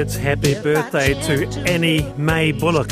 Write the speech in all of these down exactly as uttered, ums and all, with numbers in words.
It's happy birthday to Annie Mae Bullock,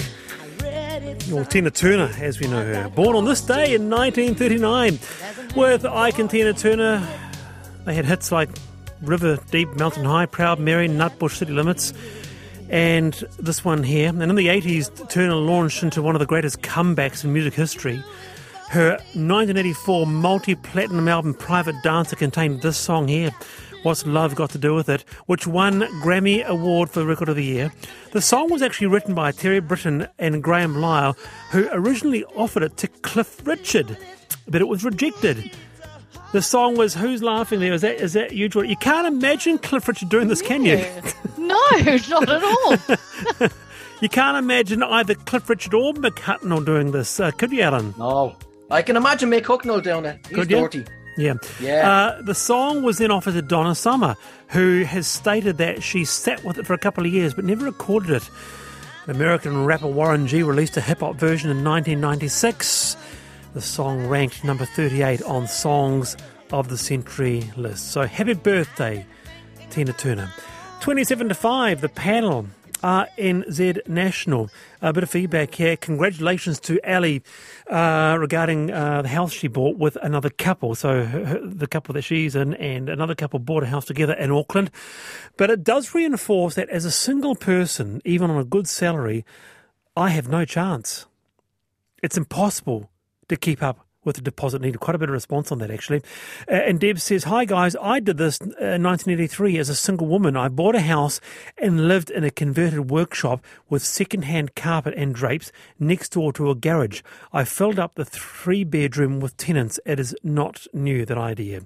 or Tina Turner as we know her. Born on this day in nineteen thirty-nine. With Ike and Tina Turner, they had hits like River Deep, Mountain High, Proud Mary, Nutbush, City Limits, and this one here. And in the eighties, Turner launched into one of the greatest comebacks in music history. Her nineteen eighty-four multi-platinum album Private Dancer contained this song here, What's Love Got to Do With It, which won Grammy Award for the Record of the Year. The song was actually written by Terry Britten and Graham Lyle, who originally offered it to Cliff Richard, but it was rejected. The song was Who's Laughing There? Is that is that you, George? You can't imagine Cliff Richard doing this, can you? No, not at all. You can't imagine either Cliff Richard or Mick Hucknall doing this, uh, could you, Alan? No. I can imagine Mick Hucknall doing it. He's Could you? dirty. Yeah. Yeah. Uh, the song was then offered to Donna Summer, who has stated that she sat with it for a couple of years but never recorded it. American rapper Warren G released a hip-hop version in nineteen ninety-six. The song ranked number thirty-eight on Songs of the Century list. So happy birthday, Tina Turner. twenty-seven to five, the panel. R N Z National. A bit of feedback here. Congratulations to Ali uh, regarding uh, the house she bought with another couple. So her, her, the couple that she's in and another couple bought a house together in Auckland. But it does reinforce that as a single person, even on a good salary, I have no chance. It's impossible to keep up with the deposit needed. Quite a bit of response on that, actually. Uh, and Deb says, hi, guys. I did this in nineteen eighty-three as a single woman. I bought a house and lived in a converted workshop with second-hand carpet and drapes next door to a garage. I filled up the three-bedroom with tenants. It is not new, that idea.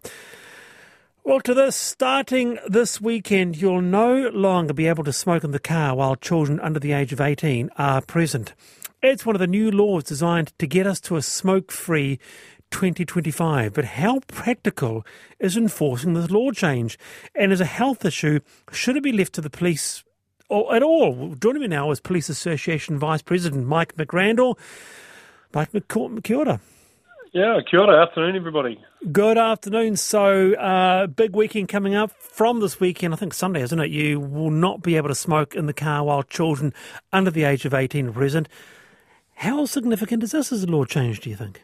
Well, to this, starting this weekend, you'll no longer be able to smoke in the car while children under the age of eighteen are present. It's one of the new laws designed to get us to a smoke-free twenty twenty-five. But how practical is enforcing this law change? And as a health issue, should it be left to the police or at all? Joining me now is Police Association Vice President Mike McRandall. Mike, kia ora. Yeah, kia ora. Afternoon, everybody. Good afternoon. So, uh, big weekend coming up. From this weekend, I think Sunday, isn't it? You will not be able to smoke in the car while children under the age of eighteen are present. How significant is this as a law change, do you think?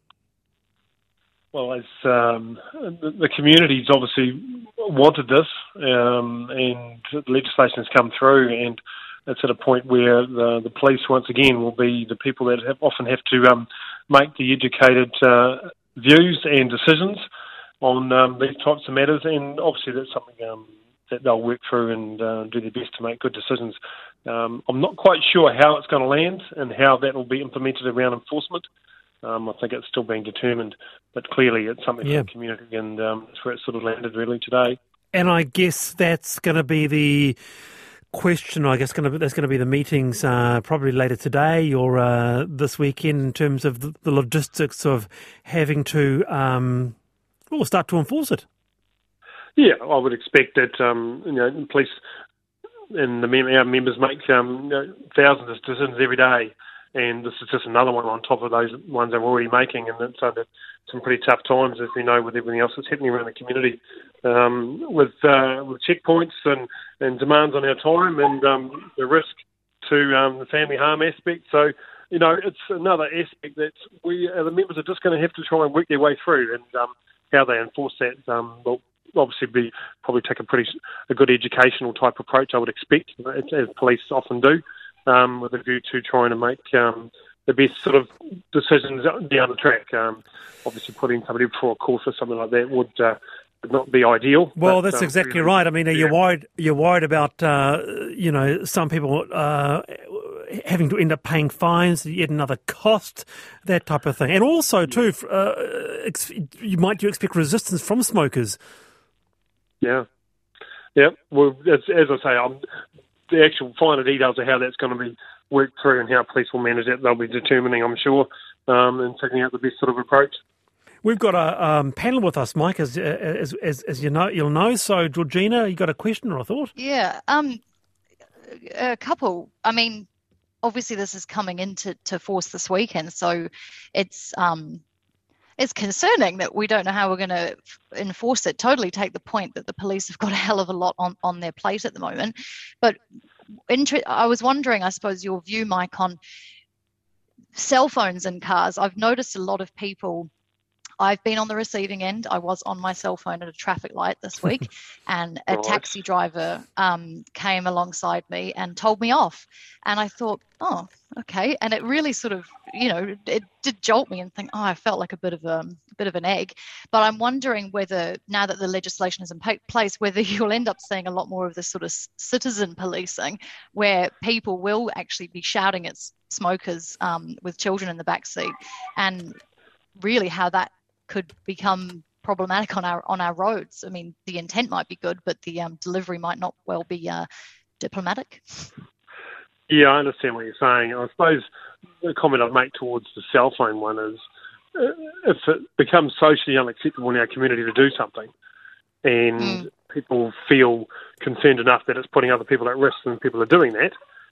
Well, as um, the, the community's obviously wanted this, um, and the legislation has come through, and it's at a point where the, the police, once again, will be the people that have, often have to um, make the educated uh, views and decisions on um, these types of matters, and obviously that's something um, that they'll work through and uh, do their best to make good decisions. Um, I'm not quite sure how it's going to land and how that will be implemented around enforcement. Um, I think it's still being determined, but clearly it's something yeah. for the community, and um, that's where it sort of landed really today. And I guess that's going to be the question. I guess going to, that's going to be the meetings uh, probably later today or uh, this weekend in terms of the, the logistics of having to um, well, start to enforce it. Yeah, I would expect that um, you know, police and the mem- our members make um, you know, thousands of decisions every day, and this is just another one on top of those ones they're already making, and it's under some pretty tough times, as we know, with everything else that's happening around the community, um, with uh, with checkpoints and, and demands on our time, and um, the risk to um, the family harm aspect. So, you know, it's another aspect that we, uh, the members are just going to have to try and work their way through, and um, how they enforce that um, will obviously be probably take a pretty a good educational type approach, I would expect, as police often do, um, with a view to trying to make um, the best sort of decisions down the track. Um, obviously, putting somebody before a court or something like that would uh, would not be ideal. Well, but, that's um, exactly really, right. I mean, are you yeah. worried? You're worried about uh, you know some people uh, having to end up paying fines, yet another cost, that type of thing, and also too, uh, ex- you might you expect resistance from smokers. Yeah, yeah. Well, as, as I say, I'm, the actual finer details of how that's going to be worked through and how police will manage that, they'll be determining, I'm sure, um, and figuring out the best sort of approach. We've got a um, panel with us, Mike, as, as as as you know, you'll know. So, Georgina, you got a question or a thought? Yeah, um, a couple. I mean, obviously, this is coming into to force this weekend, so it's um. It's concerning that we don't know how we're going to enforce it. Totally take the point that the police have got a hell of a lot on, on their plate at the moment. But inter- I was wondering, I suppose, your view, Mike, on cell phones in cars. I've noticed a lot of people. I've been on the receiving end. I was on my cell phone at a traffic light this week, and a Right. taxi driver um, came alongside me and told me off. And I thought, oh, okay. And it really sort of, you know, it did jolt me and think, oh, I felt like a bit of a, a bit of an egg. But I'm wondering whether, now that the legislation is in pa- place, whether you'll end up seeing a lot more of this sort of c- citizen policing, where people will actually be shouting at s- smokers um, with children in the back seat, and really how that could become problematic on our on our roads. I mean, the intent might be good, but the um, delivery might not well be uh, diplomatic. Yeah, I understand what you're saying. I suppose the comment I'd make towards the cell phone one is, uh, if it becomes socially unacceptable in our community to do something, and Mm. people feel concerned enough that it's putting other people at risk and people are doing that,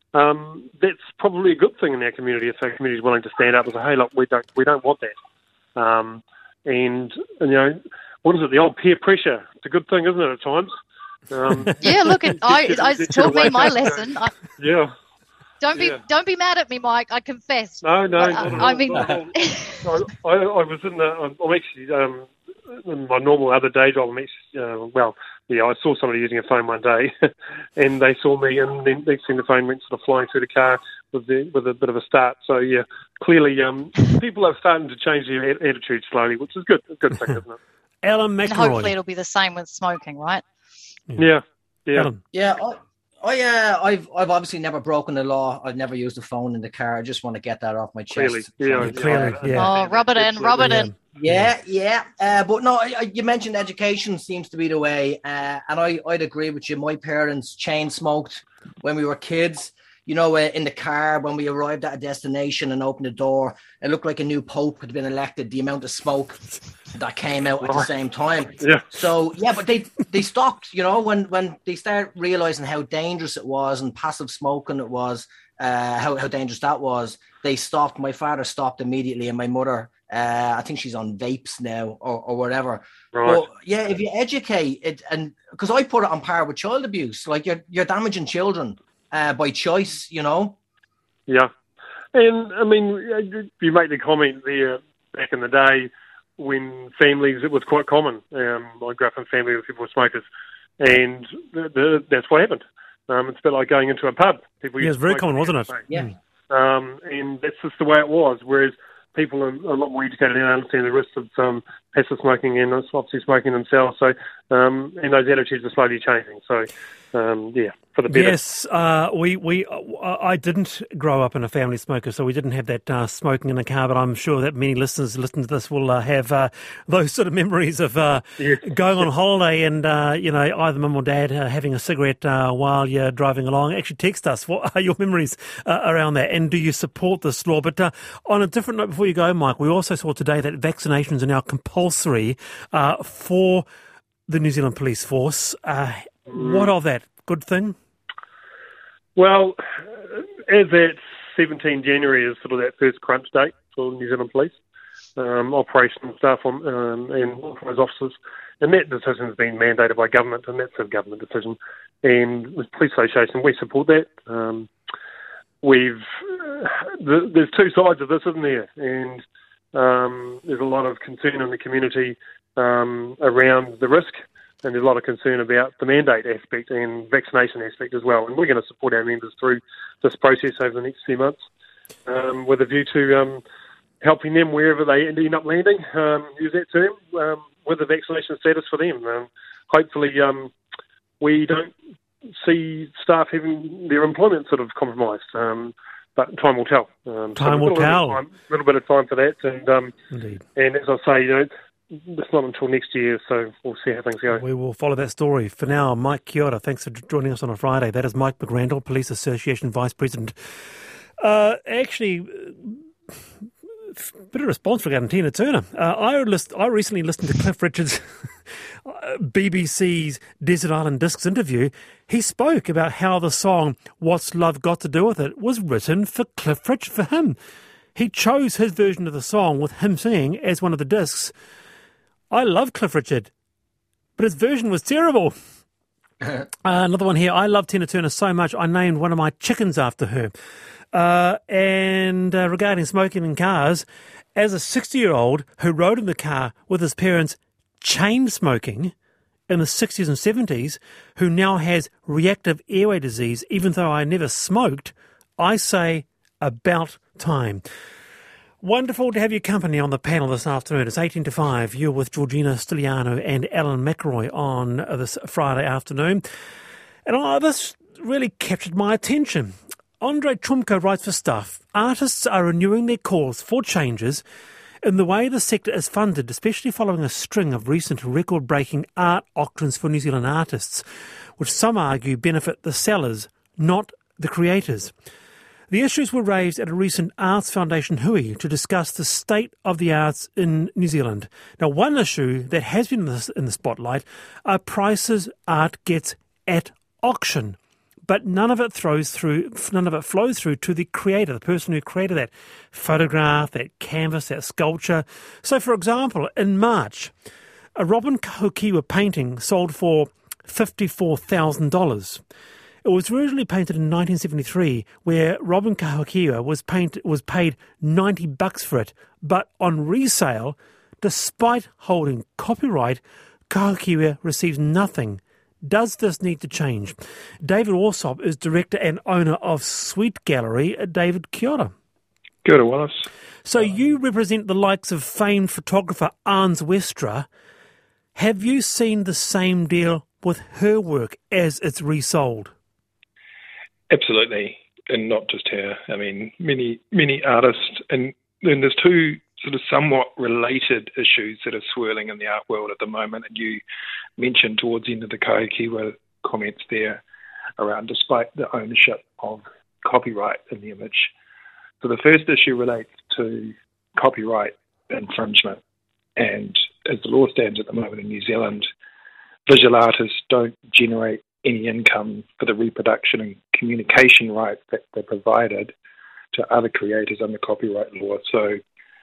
um, that's probably a good thing in our community if our community is willing to stand up and say, hey, look, we don't we don't want that. Um, and, and, you know, what is it, the old peer pressure? It's a good thing, isn't it, at times? Um, Yeah, look, it, I, Get you- I get you taught me away my from it. lesson. I, yeah. don't be Yeah. don't be mad at me, Mike. I confess. No, no, But, not uh, at I all, mean, not at all. I, I, I was in the, I'm I'm actually, um, in my normal other day job, I'm actually, uh, well, yeah, I saw somebody using a phone one day, and they saw me, and then next thing the phone went sort of flying through the car with the, with a bit of a start. So, yeah, clearly um, people are starting to change their a- attitude slowly, which is good, a good thing, isn't it? Alan and hopefully McElroy. it'll be the same with smoking, right? Yeah, yeah. Alan. Yeah, I, I, uh, I've, I've obviously never broken the law. I've never used a phone in the car. I just want to get that off my chest. Clearly, yeah, Yeah, clearly, I- I yeah. Oh, understand rub it that, in, rub it absolutely. in. Yeah, yeah. Uh, but no, I, I, you mentioned education seems to be the way. Uh, and I, I'd agree with you. My parents chain smoked when we were kids. You know, uh, in the car, when we arrived at a destination and opened the door, it looked like a new pope had been elected, the amount of smoke that came out at the same time. Yeah. So, yeah, but they, they stopped, you know, when, when they started realizing how dangerous it was and passive smoking it was, uh, how, how dangerous that was, they stopped. My father stopped immediately, and my mother, uh, I think she's on vapes now or, or whatever. Right. But yeah, if you educate it, and because I put it on par with child abuse, like you're, you're damaging children uh, by choice, you know? Yeah. And, I mean, you make the comment there back in the day when families, it was quite common. Um, I grew up in a family with people were smokers, and the, the, that's what happened. Um, it's a bit like going into a pub. People Yeah, used it's to very smoke common, and wasn't it? smoke. Yeah. Um, and that's just the way it was, whereas people are a lot more educated and understand the risks of um, passive smoking and obviously smoking themselves. So, um, and those attitudes are slowly changing. So, um, yeah, for the better. Yes, uh, we we uh, I didn't grow up in a family smoker, so we didn't have that uh, smoking in the car. But I'm sure that many listeners listening to this will uh, have uh, those sort of memories of uh, Yeah. going on holiday and uh, you know, either mum or dad uh, having a cigarette uh, while you're driving along. Actually, text us. What are your memories uh, around that? And do you support this law? But uh, on a different note, before you go, Mike, we also saw today that vaccinations are now compulsory uh, for the New Zealand Police Force. Uh, What of that? Good thing? Well, as at seventeenth January is sort of that first crunch date for New Zealand Police, um, operational staff on, um, and authorised officers, and that decision has been mandated by government, and that's a government decision. And the Police Association, we support that. Um, we've uh, the, there's two sides of this, isn't there? And um, there's a lot of concern in the community um, around the risk. And there's a lot of concern about the mandate aspect and vaccination aspect as well. And we're going to support our members through this process over the next few months um, with a view to um, helping them wherever they end up landing, um, use that term, um, with the vaccination status for them. Um, hopefully um, we don't see staff having their employment sort of compromised. Um, but time will tell. Um, Time so will we've got tell. A little, bit of time, a little bit of time for that. And, um, Indeed. and as I say, you know, it's not until next year, so we'll see how things go. We will follow that story. For now, Mike, kia ora. Thanks for joining us on a Friday. That is Mike McRandle, Police Association Vice President. Uh, actually, a bit of response regarding Tina Turner. Uh, I, list, I recently listened to Cliff Richard's B B C's Desert Island Discs interview. He spoke about how the song What's Love Got to Do With It was written for Cliff Richard, for him. He chose his version of the song with him singing as one of the discs. I love Cliff Richard, but his version was terrible. uh, another one here. I love Tina Turner so much, I named one of my chickens after her. Uh, and uh, regarding smoking in cars, as a sixty-year-old who rode in the car with his parents chain smoking in the sixties and seventies, who now has reactive airway disease, even though I never smoked, I say about time. Wonderful to have your company on the panel this afternoon. It's eighteen to five. You're with Georgina Stiliano and Alan McElroy on this Friday afternoon. And oh, this really captured my attention. Andre Chumko writes for Stuff, artists are renewing their calls for changes in the way the sector is funded, especially following a string of recent record-breaking art auctions for New Zealand artists, which some argue benefit the sellers, not the creators. The issues were raised at a recent Arts Foundation hui to discuss the state of the arts in New Zealand. Now, one issue that has been in the, in the spotlight are prices art gets at auction. But none of it throws through. None of it flows through to the creator, the person who created that photograph, that canvas, that sculpture. So, for example, in March, a Robin Kahukiwa painting sold for fifty-four thousand dollars. It was originally painted in nineteen seventy-three, where Robin Kahukiwa was paint was paid ninety bucks for it. But on resale, despite holding copyright, Kahukiwa receives nothing. Does this need to change? David Alsop is director and owner of Sweet Gallery. David, kia ora. Kia ora, Wallace. So you represent the likes of famed photographer Arns Westra. Have you seen the same deal with her work as it's resold? Absolutely, and not just her. I mean, many, many artists, and then there's two sort of somewhat related issues that are swirling in the art world at the moment, and you mentioned towards the end of the Kahukiwa comments there around despite the ownership of copyright in the image. So the first issue relates to copyright infringement, and as the law stands at the moment in New Zealand, visual artists don't generate any income for the reproduction and communication rights that they're provided to other creators under copyright law. So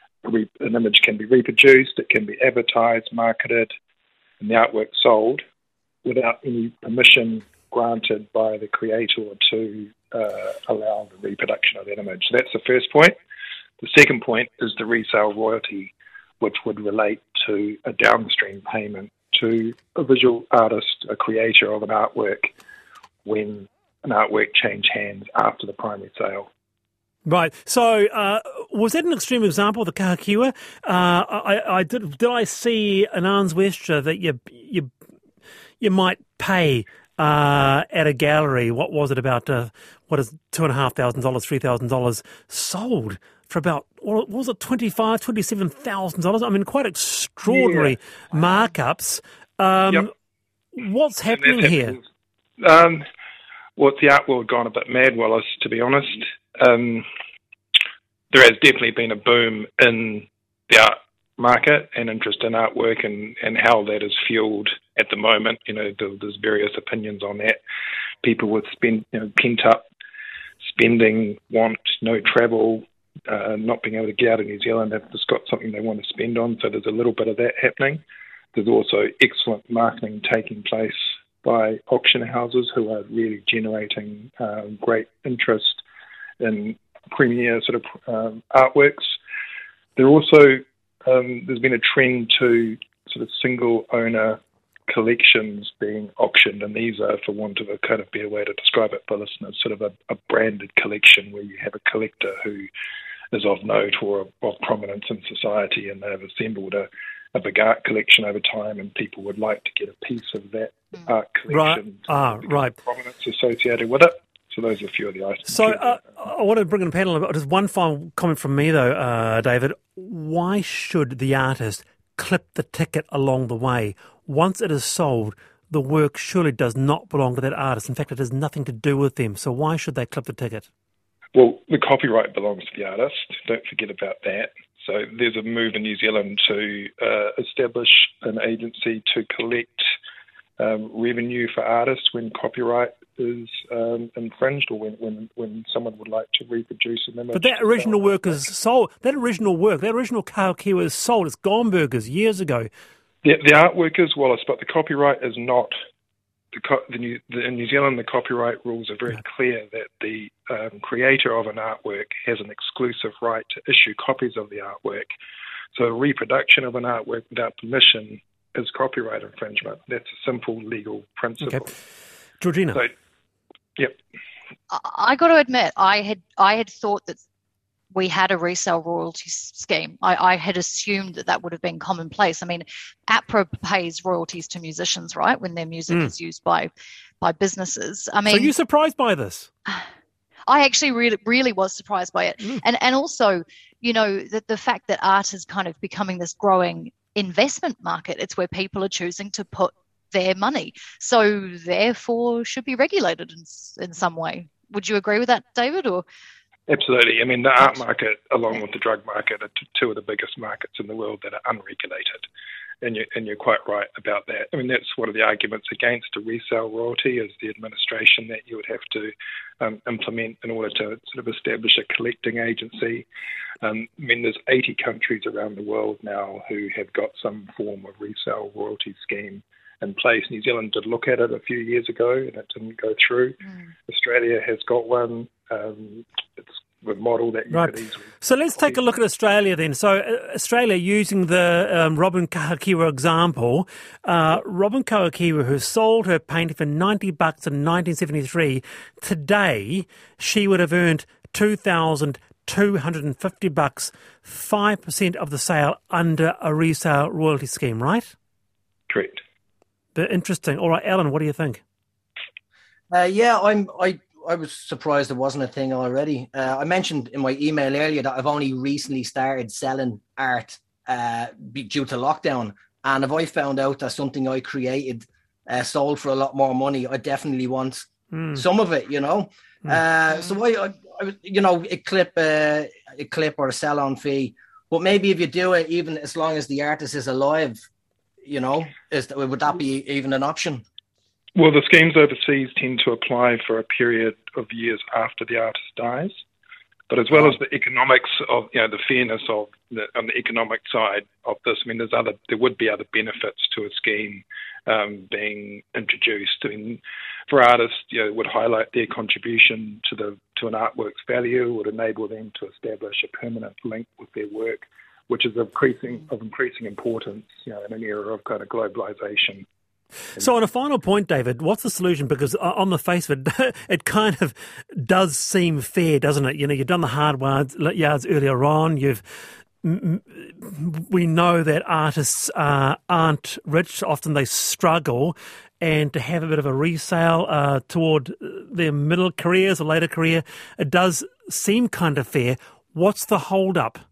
an image can be reproduced, it can be advertised, marketed, and the artwork sold without any permission granted by the creator to uh, allow the reproduction of that image. So that's the first point. The second point is the resale royalty, which would relate to a downstream payment to a visual artist, a creator of an artwork, when an artwork changed hands after the primary sale. Right. So, uh, was that an extreme example of the Kahukiwa? Uh, I, I did. Did I see an Arns Westra that you you you might pay uh, at a gallery? What was it about? Uh, what is two and a half thousand dollars, three thousand dollars sold for about? What was it? Twenty five, twenty seven thousand dollars. I mean, quite extraordinary yeah. markups. Um, yep. What's happening here? Um, well, the art world gone a bit mad, Wallace, to be honest. Um, there has definitely been a boom in the art market and interest in artwork, and, and how that is fueled at the moment. You know, there's various opinions on that. People with spend, you know, pent up spending, want no travel, uh, not being able to get out of New Zealand, have just got something they want to spend on. So there's a little bit of that happening. There's also excellent marketing taking place by auction houses who are really generating uh, great interest in premier sort of um, artworks. There also um, there's been a trend to sort of single owner collections being auctioned, and these are, for want of a kind of better way to describe it for listeners, sort of a, a branded collection where you have a collector who is of note or of prominence in society, and they've assembled a, a big art collection over time, and people would like to get a piece of that art collection. Right. Ah, right. Prominence associated with it. So those are a few of the items. So uh, I want to bring in a panel. Just one final comment from me, though, uh, David. Why should the artist clip the ticket along the way? Once it is sold, the work surely does not belong to that artist. In fact, it has nothing to do with them. So why should they clip the ticket? Well, the copyright belongs to the artist. Don't forget about that. So there's a move in New Zealand to uh, establish an agency to collect um, revenue for artists when copyright is um, infringed, or when, when, when someone would like to reproduce an image. But that original work is sold. That original work, that original Kahukiwa is sold. It's Gombergers years ago. The, the artwork is, Wallace, but the copyright is not the, the, New, the in New Zealand, the copyright rules are very yeah. clear that the um, creator of an artwork has an exclusive right to issue copies of the artwork. So a reproduction of an artwork without permission is copyright infringement. That's a simple legal principle. Okay. Georgina. So, yep. I got to admit, I had I had thought that we had a resale royalty scheme. I, I had assumed that that would have been commonplace. I mean, APRA pays royalties to musicians, right, when their music mm. is used by by businesses. I mean, so you're surprised by this? I actually really, really was surprised by it. Mm. And and also, you know, that the fact that art is kind of becoming this growing investment market. It's where people are choosing to put their money. So therefore should be regulated in, in some way. Would you agree with that, David? Or Absolutely. I mean, the art market, along with the drug market, are t- two of the biggest markets in the world that are unregulated. And, you, and you're quite right about that. I mean, that's one of the arguments against a resale royalty is the administration that you would have to um, implement in order to sort of establish a collecting agency. Um, I mean, there's eighty countries around the world now who have got some form of resale royalty scheme in place. New Zealand did look at it a few years ago and it didn't go through. Mm. Australia has got one. Um, it's a model that you right. could easily... So let's take a look at Australia then. So uh, Australia, using the um, Robin Kahakiwa example, uh, Robin Kahakiwa, who sold her painting for ninety bucks in nineteen seventy-three, today she would have earned two thousand two hundred fifty bucks, five percent of the sale under a resale royalty scheme, right? Correct. But interesting. All right, Alan, what do you think? Uh, yeah, I'm. I I was surprised it wasn't a thing already. Uh, I mentioned in my email earlier that I've only recently started selling art uh, due to lockdown, and if I found out that something I created uh, sold for a lot more money, I definitely want mm. some of it. You know, mm. uh, so I, I, I, you know, a clip, uh, a clip or a sell-on fee. But maybe if you do it, even as long as the artist is alive, you know, is that, would that be even an option? Well, the schemes overseas tend to apply for a period of years after the artist dies. But as well as the economics of, you know, the fairness of the, on the economic side of this, I mean, there's other, there would be other benefits to a scheme um, being introduced. I mean, for artists, you know, it would highlight their contribution to the to an artwork's value, would enable them to establish a permanent link with their work, which is of increasing of increasing importance, you know, in an era of kind of globalization. So on a final point, David, what's the solution? Because on the face of it, it kind of does seem fair, doesn't it? You know, you've done the hard yards earlier on. You've we know that artists uh, aren't rich. Often they struggle. And to have a bit of a resale uh, toward their middle careers or later career, it does seem kind of fair. What's the hold-up?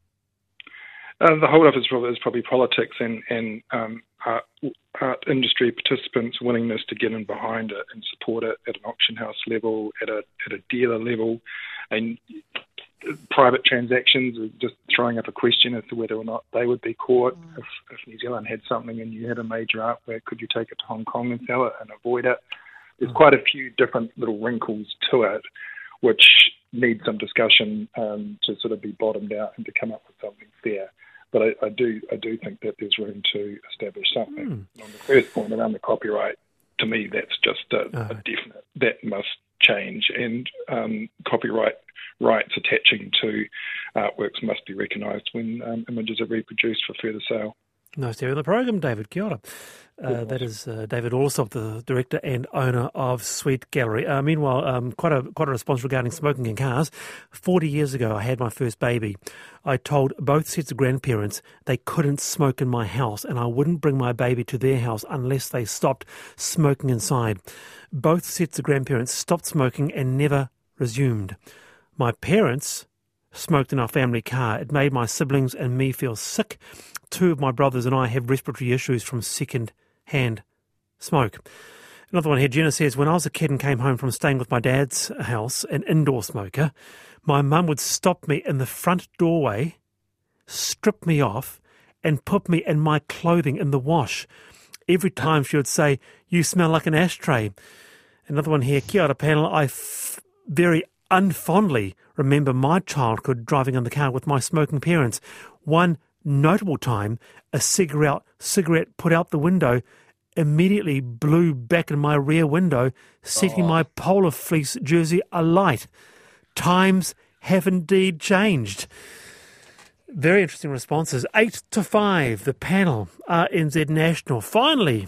Uh, the hold-up is probably, is probably politics and, and um, art, art industry participants' willingness to get in behind it and support it at an auction house level, at a at a dealer level. And private transactions are just throwing up a question as to whether or not they would be caught. Mm. If, if New Zealand had something and you had a major artwork, could you take it to Hong Kong and sell it and avoid it? There's mm. quite a few different little wrinkles to it, which need some discussion um, to sort of be bottomed out and to come up with something fair. But I, I do I do think that there's room to establish something. Mm. On the first point around the copyright, to me, that's just a, oh. a definite. That must change. And um, copyright rights attaching to artworks must be recognised when um, images are reproduced for further sale. Nice to have you on the program, David. Kia ora. Uh, that is uh, David Alsop, the director and owner of Sweet Gallery. Uh, meanwhile, um, quite a quite a response regarding smoking in cars. Forty years ago, I had my first baby. I told both sets of grandparents they couldn't smoke in my house, and I wouldn't bring my baby to their house unless they stopped smoking inside. Both sets of grandparents stopped smoking and never resumed. My parents smoked in our family car. It made my siblings and me feel sick. Two of my brothers and I have respiratory issues from second-hand smoke. Another one here, Jenna says, when I was a kid and came home from staying with my dad's house, an indoor smoker, my mum would stop me in the front doorway, strip me off, and put me and my clothing in the wash. Every time she would say, you smell like an ashtray. Another one here, kia ora panel, I f- very unfondly remember my childhood driving in the car with my smoking parents. One notable time, a cigarette cigarette put out the window immediately blew back in my rear window, setting Oh. my Polar Fleece jersey alight. Times have indeed changed. Very interesting responses. Eight to five, the panel, R N Z National. Finally,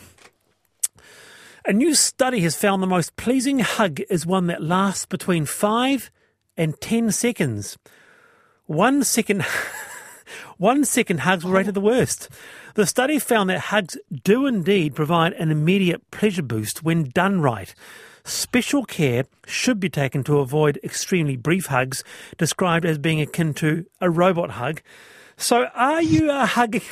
a new study has found the most pleasing hug is one that lasts between five and ten seconds. One second, one second hugs were rated the worst. The study found that hugs do indeed provide an immediate pleasure boost when done right. Special care should be taken to avoid extremely brief hugs, described as being akin to a robot hug. So are you a hugging...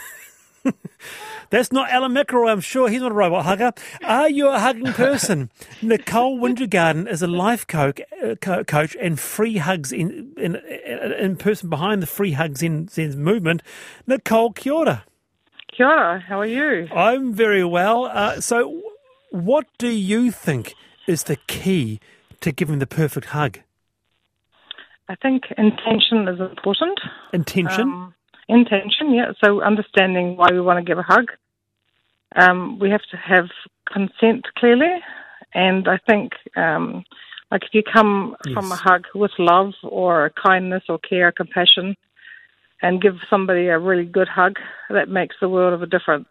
That's not Alan McElroy, I'm sure. He's not a robot hugger. Are you a hugging person? Nicole Wintergarden is a life coach, uh, co- coach and free hugs in, in in person behind the free hugs in Zen's movement. Nicole, kia ora. Kia ora, how are you? I'm very well. Uh, so what do you think is the key to giving the perfect hug? I think intention is important. Intention? Um, intention, yeah. So understanding why we want to give a hug. Um, we have to have consent clearly. And I think, um, like if you come Yes. from a hug with love or kindness or care, compassion, and give somebody a really good hug, that makes the world of a difference.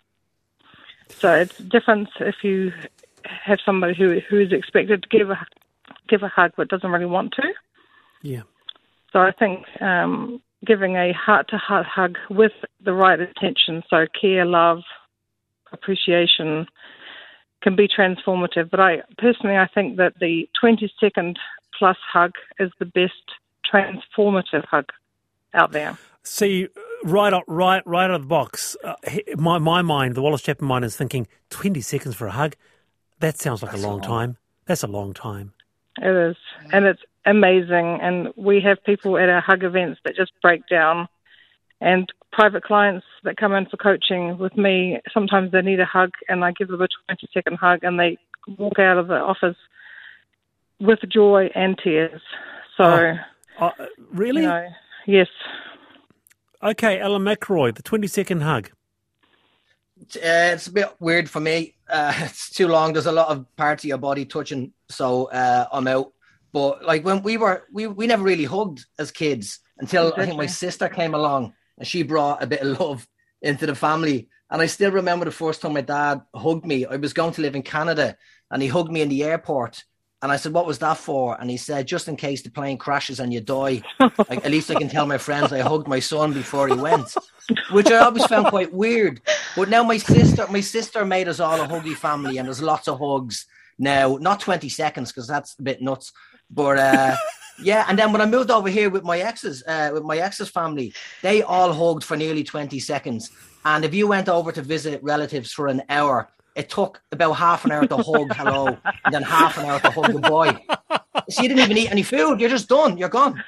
So it's different if you have somebody who who is expected to give a give a hug but doesn't really want to. Yeah. So I think um, giving a heart-to-heart hug with the right intention, so care, love, appreciation, can be transformative. But I personally, I think that the twenty-second plus hug is the best transformative hug out there. See, right up, right, right out of the box, uh, he- my my mind, the Wallace Chapman mind, is thinking twenty seconds for a hug. That sounds like That's a long long. time. That's a long time. It is, and it's amazing. And we have people at our hug events that just break down. And private clients that come in for coaching with me, sometimes they need a hug, and I give them a twenty-second hug, and they walk out of the office with joy and tears. So, Oh, Uh, really? you know, yes. Okay, Alan McElroy, the twenty-second hug. Uh, it's a bit weird for me. Uh, it's too long. There's a lot of parts of your body touching, so uh, I'm out. But like when we were, we, we never really hugged as kids until I think my Exactly. sister came along and she brought a bit of love into the family. And I still remember the first time my dad hugged me. I was going to live in Canada and he hugged me in the airport. And I said, what was that for? And he said, just in case the plane crashes and you die, like, at least I can tell my friends I hugged my son before he went, which I always found quite weird. But now my sister, my sister made us all a huggy family, and there's lots of hugs now. Not twenty seconds because that's a bit nuts. But uh, yeah, and then when I moved over here with my exes, uh, with my exes family, they all hugged for nearly twenty seconds. And if you went over to visit relatives for an hour, it took about half an hour to hug hello, and then half an hour to hug goodbye. So you didn't even eat any food. You're just done. You're gone.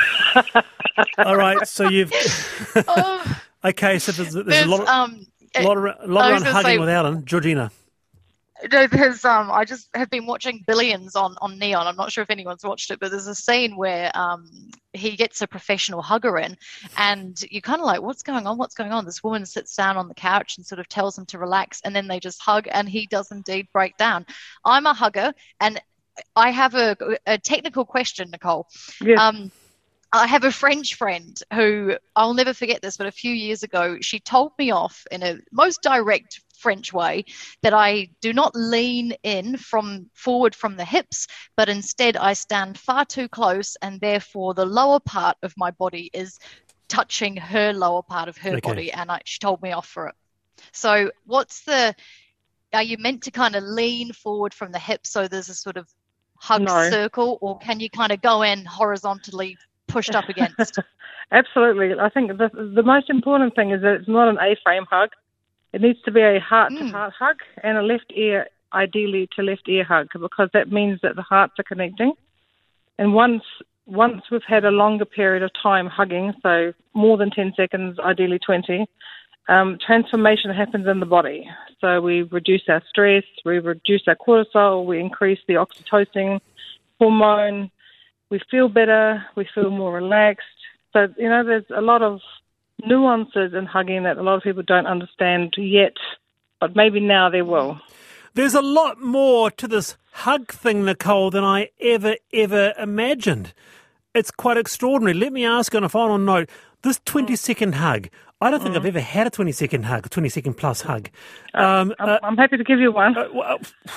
All right, so you've... Oh, okay, so there's, there's, there's a lot, of, um, a lot, of, a lot I around was gonna hugging say- with Alan. Georgina. No, there's um I just have been watching Billions on, on Neon. I'm not sure if anyone's watched it, but there's a scene where um he gets a professional hugger in, and you're kind of like, what's going on? What's going on? This woman sits down on the couch and sort of tells him to relax, and then they just hug, and he does indeed break down. I'm a hugger, and I have a, a technical question, Nicole. Yes. Um, I have a French friend who, I'll never forget this, but a few years ago, she told me off in a most direct French way that I do not lean in from forward from the hips, but instead I stand far too close, and therefore the lower part of my body is touching her lower part of her Okay. body, and I, she told me off for it. So what's the, are you meant to kind of lean forward from the hips so there's a sort of hug No. circle, or can you kind of go in horizontally pushed up against? Absolutely. I think the the most important thing is that it's not an A-frame hug. It needs to be a heart-to-heart hug and a left ear, ideally to left ear hug, because that means that the hearts are connecting. And once once we've had a longer period of time hugging, so more than ten seconds, ideally twenty, um, transformation happens in the body. So we reduce our stress, we reduce our cortisol, we increase the oxytocin hormone, we feel better, we feel more relaxed. So, you know, there's a lot of nuances in hugging that a lot of people don't understand yet, but maybe now there will. There's a lot more to this hug thing, Nicole, than I ever, ever imagined. It's quite extraordinary. Let me ask on a final note, this twenty-second hug, I don't think mm. I've ever had a twenty-second hug, a twenty-second plus hug. Um, I'm, uh, I'm happy to give you one. Uh, well,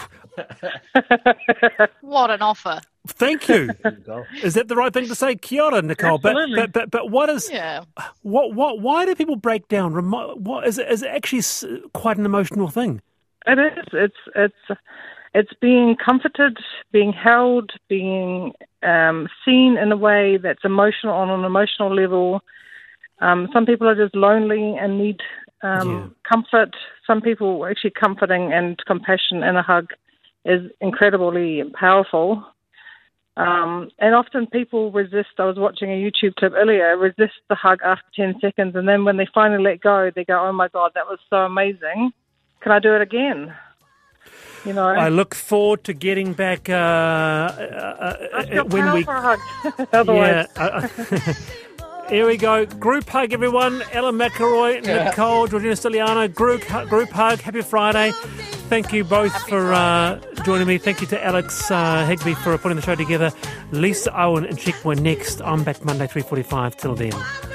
what an offer. Thank you. you is that the right thing to say? Kia ora, Nicole. But, but but but what is? Yeah. What what? Why do people break down? What is it? Is it actually quite an emotional thing? It is. It's it's it's being comforted, being held, being um, seen in a way that's emotional on an emotional level. Um, some people are just lonely and need um, yeah. comfort. Some people actually comforting and compassion in a hug is incredibly powerful. Um, and often people resist. I was watching a YouTube clip earlier, resist the hug after ten seconds. And then when they finally let go, they go, oh my God, that was so amazing. Can I do it again? You know, I look forward to getting back uh, uh, uh, when we. For a hug. Otherwise. Yeah, uh, here we go. Group hug, everyone. Ellen McElroy, yeah. Nicole, Georgina Stiliano. Group group hug. Happy Friday. Thank you both Happy for uh, joining me. Thank you to Alex uh, Higby for putting the show together. Lisa Owen and Checkpoint next. I'm back Monday three forty-five. Till then.